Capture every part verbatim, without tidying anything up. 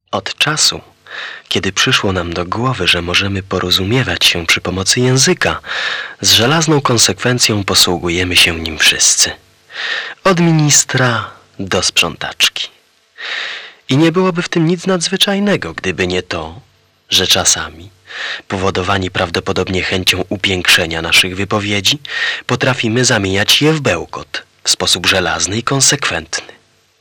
Od czasu, kiedy przyszło nam do głowy, że możemy porozumiewać się przy pomocy języka, z żelazną konsekwencją posługujemy się nim wszyscy. Od ministra do sprzątaczki. I nie byłoby w tym nic nadzwyczajnego, gdyby nie to, że czasami, powodowani prawdopodobnie chęcią upiększenia naszych wypowiedzi, potrafimy zamieniać je w bełkot w sposób żelazny i konsekwentny.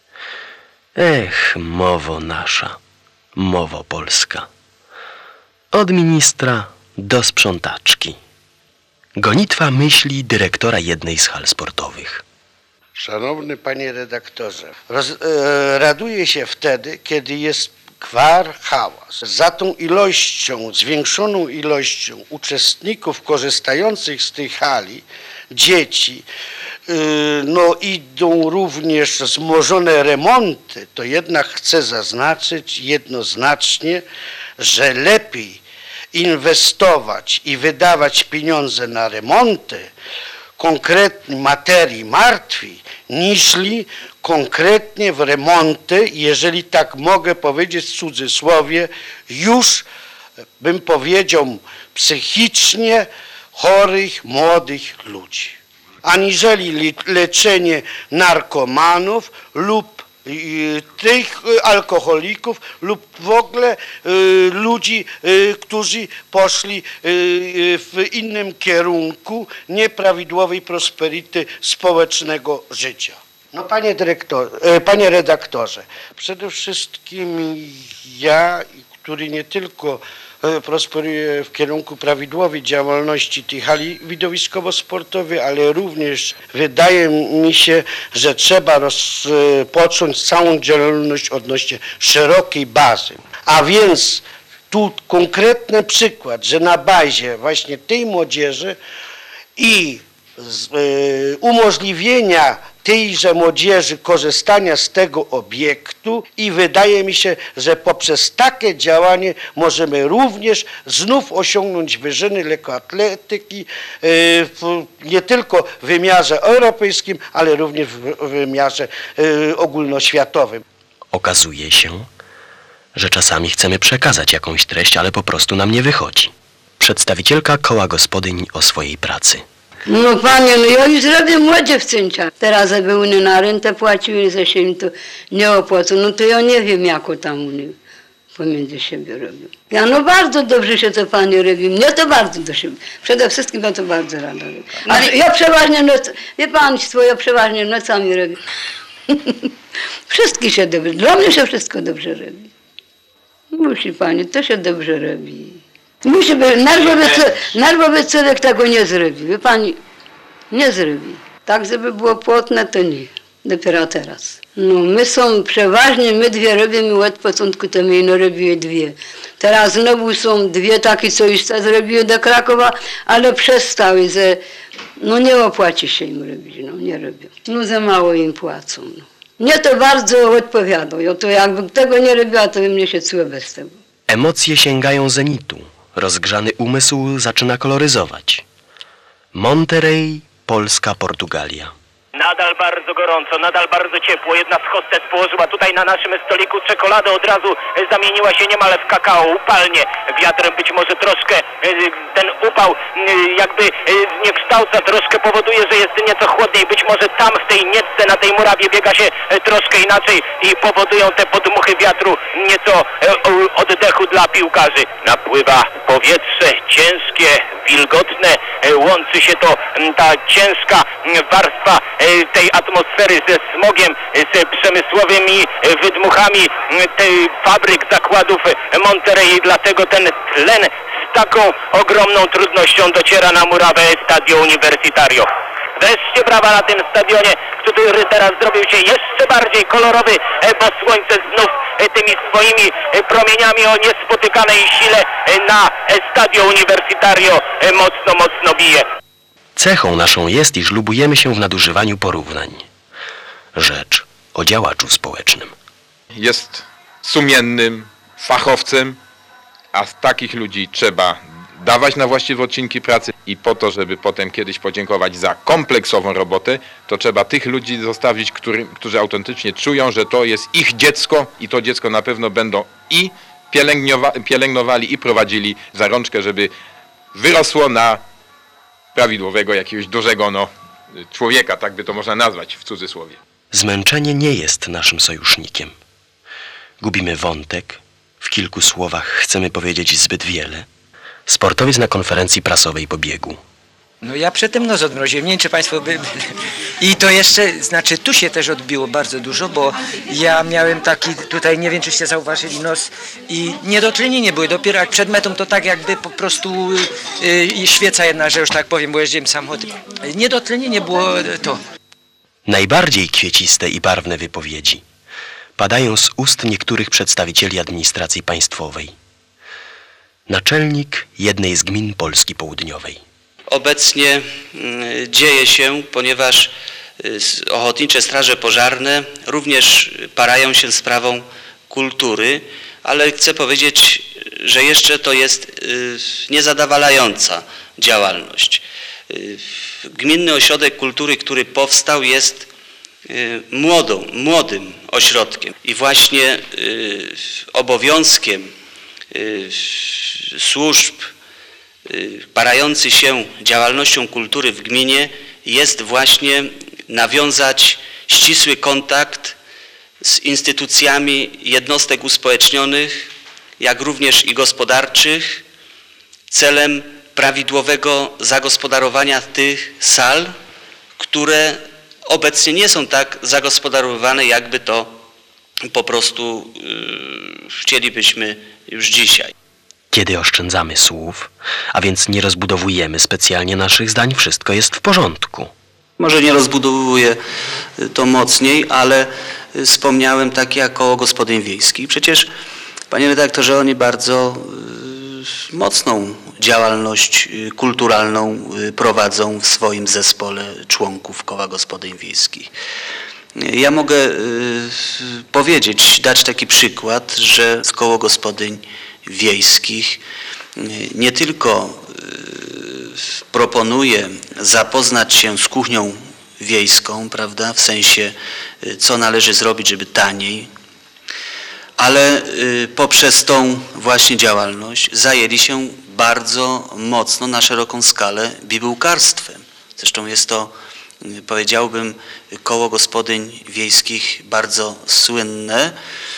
Ech, mowo nasza, mowo polska. Od ministra do sprzątaczki. Gonitwa myśli dyrektora jednej z hal sportowych. Szanowny panie redaktorze, roz, e, raduję się wtedy, kiedy jest gwar, hałas. Za tą ilością, zwiększoną ilością uczestników korzystających z tej hali, dzieci, yy, no idą również wzmożone remonty, to jednak chcę zaznaczyć jednoznacznie, że lepiej inwestować i wydawać pieniądze na remonty konkretnej materii martwi, niżli konkretnie w remonty, jeżeli tak mogę powiedzieć w cudzysłowie, już bym powiedział psychicznie chorych, młodych ludzi. Aniżeli leczenie narkomanów lub y, tych alkoholików lub w ogóle y, ludzi, y, którzy poszli y, w innym kierunku nieprawidłowej prosperity społecznego życia. No panie dyrektor, panie redaktorze, przede wszystkim ja, który nie tylko prosperuje w kierunku prawidłowej działalności tej hali widowiskowo-sportowej, ale również wydaje mi się, że trzeba rozpocząć całą działalność odnośnie szerokiej bazy. A więc tu konkretny przykład, że na bazie właśnie tej młodzieży i z, y, umożliwienia tejże młodzieży korzystania z tego obiektu i wydaje mi się, że poprzez takie działanie możemy również znów osiągnąć wyżyny lekkoatletyki w, nie tylko w wymiarze europejskim, ale również w wymiarze ogólnoświatowym. Okazuje się, że czasami chcemy przekazać jakąś treść, ale po prostu nam nie wychodzi. Przedstawicielka koła gospodyń o swojej pracy. No panie, no ja już robię młodzie w Cyncia. Teraz jakby oni na rentę płaciły, że się im to nie opłaca, no to ja nie wiem, jako tam oni pomiędzy siebie robią. Ja no bardzo dobrze się to pani robi, mnie to bardzo do siebie. Przede wszystkim ja to bardzo rada robię. Ale ja przeważnie noc, wie państwo, ja przeważnie nocami robię. Wszystkie się dobrze, dla mnie się wszystko dobrze robi. Musi pani, to się dobrze robi. Musi być, nerwowy, nerwowy człowiek tego nie zrobi, wie pani, nie zrobi. Tak, żeby było płotne, to nie, dopiero teraz. No my są przeważnie, my dwie robimy, od początku to my no robiły dwie. Teraz znowu są dwie takie, co już zrobiły do Krakowa, ale przestały, że no nie opłaci się im robić, no nie robią. No za mało im płacą. No. Mnie to bardzo odpowiada, ja to jakbym tego nie robiła, to by mnie się czuło bez tego. Emocje sięgają zenitu. Rozgrzany umysł zaczyna koloryzować. Monterey, Polska, Portugalia. Nadal bardzo gorąco, nadal bardzo ciepło. Jedna z hostes położyła tutaj na naszym stoliku czekoladę, od razu zamieniła się niemal w kakao, upalnie. Wiatrem być może troszkę ten upał jakby zniekształca, troszkę powoduje, że jest nieco chłodniej. Być może tam w tej niecce, na tej murawie biega się troszkę inaczej i powodują te podmuchy wiatru nieco oddechu dla piłkarzy. Napływa powietrze ciężkie, wilgotne, łączy się to ta ciężka warstwa tej atmosfery ze smogiem, z przemysłowymi wydmuchami tej fabryk, zakładów Monterey, dlatego ten tlen z taką ogromną trudnością dociera na murawę Stadio Universitario. Wreszcie brawa na tym stadionie, który teraz zrobił się jeszcze bardziej kolorowy, bo słońce znów tymi swoimi promieniami o niespotykanej sile na Stadio Universitario mocno, mocno bije. Cechą naszą jest, iż lubujemy się w nadużywaniu porównań. Rzecz o działaczu społecznym. Jest sumiennym fachowcem, a z takich ludzi trzeba dawać na właściwe odcinki pracy i po to, żeby potem kiedyś podziękować za kompleksową robotę, to trzeba tych ludzi zostawić, który, którzy autentycznie czują, że to jest ich dziecko i to dziecko na pewno będą i pielęgnowa- pielęgnowali i prowadzili za rączkę, żeby wyrosło na prawidłowego jakiegoś dużego no, człowieka, tak by to można nazwać w cudzysłowie. Zmęczenie nie jest naszym sojusznikiem. Gubimy wątek, w kilku słowach chcemy powiedzieć zbyt wiele. Sportowiec na konferencji prasowej pobiegł. No ja przedtem nos odmroziłem, nie wiem czy państwo by... I to jeszcze, znaczy tu się też odbiło bardzo dużo, bo ja miałem taki, tutaj nie wiem czyście zauważyli, nos i niedotlenienie były, dopiero jak przed metą to tak jakby po prostu yy, świeca jedna, że już tak powiem, bo jeździłem samochodem. Niedotlenienie było to. Najbardziej kwieciste i barwne wypowiedzi padają z ust niektórych przedstawicieli administracji państwowej. Naczelnik jednej z gmin Polski Południowej. Obecnie dzieje się, ponieważ ochotnicze straże pożarne również parają się sprawą kultury, ale chcę powiedzieć, że jeszcze to jest niezadowalająca działalność. Gminny Ośrodek Kultury, który powstał, jest młodą, młodym ośrodkiem i właśnie obowiązkiem służb parający się działalnością kultury w gminie jest właśnie nawiązać ścisły kontakt z instytucjami jednostek uspołecznionych, jak również i gospodarczych, celem prawidłowego zagospodarowania tych sal, które obecnie nie są tak zagospodarowane, jakby to po prostu yy, chcielibyśmy już dzisiaj. Kiedy oszczędzamy słów, a więc nie rozbudowujemy specjalnie naszych zdań, wszystko jest w porządku. Może nie rozbudowuję to mocniej, ale wspomniałem takie jak koło gospodyń wiejskich. Przecież, panie redaktorze, oni bardzo y, mocną działalność kulturalną prowadzą w swoim zespole członków koła gospodyń wiejskich. Ja mogę y, powiedzieć, dać taki przykład, że z koło gospodyń wiejskich nie tylko proponuje zapoznać się z kuchnią wiejską, prawda, w sensie co należy zrobić, żeby taniej, ale poprzez tą właśnie działalność zajęli się bardzo mocno na szeroką skalę bibułkarstwem. Zresztą jest to, powiedziałbym, koło gospodyń wiejskich bardzo słynne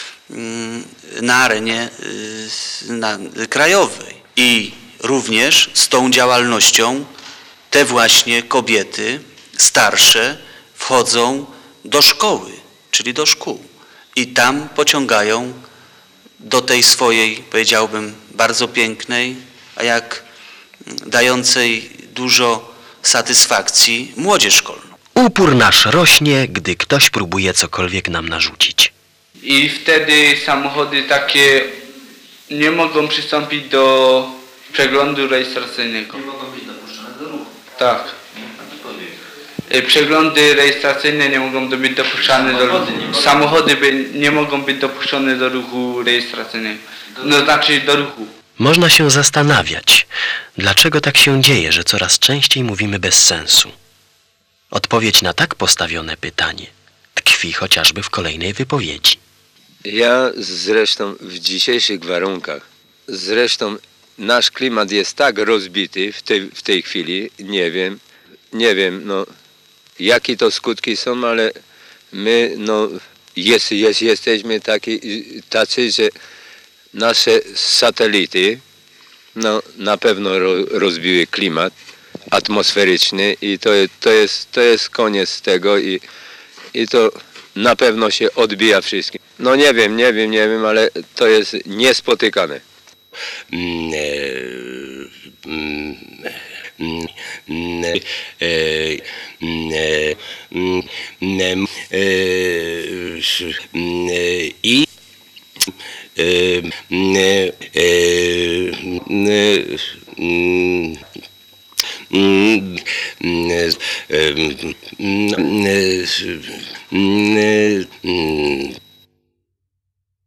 na arenie na, krajowej. I również z tą działalnością te właśnie kobiety starsze wchodzą do szkoły, czyli do szkół. I tam pociągają do tej swojej, powiedziałbym, bardzo pięknej, a jak dającej dużo satysfakcji młodzież szkolną. Upór nasz rośnie, gdy ktoś próbuje cokolwiek nam narzucić. I wtedy samochody takie nie mogą przystąpić do przeglądu rejestracyjnego. Nie mogą być dopuszczone do ruchu. Tak. Przeglądy rejestracyjne nie mogą być dopuszczane do ruchu. Samochody by nie mogą być dopuszczone do ruchu rejestracyjnego. No znaczy do ruchu. Można się zastanawiać, dlaczego tak się dzieje, że coraz częściej mówimy bez sensu. Odpowiedź na tak postawione pytanie tkwi chociażby w kolejnej wypowiedzi. Ja zresztą w dzisiejszych warunkach, zresztą nasz klimat jest tak rozbity w tej, w tej chwili, nie wiem, nie wiem, no, jakie to skutki są, ale my, no, jest, jest, jesteśmy taki, tacy, że nasze satelity, no, na pewno ro, rozbiły klimat atmosferyczny i to, to, jest, to jest koniec tego i, i to na pewno się odbija wszystkim. No nie wiem, nie wiem, nie wiem, ale to jest niespotykane. Mm, e, mm, mm, e, mm, e, mm, e, mm, e, i e, mm, e, mm, e, mm, Mm, mm, mm, mm, mm,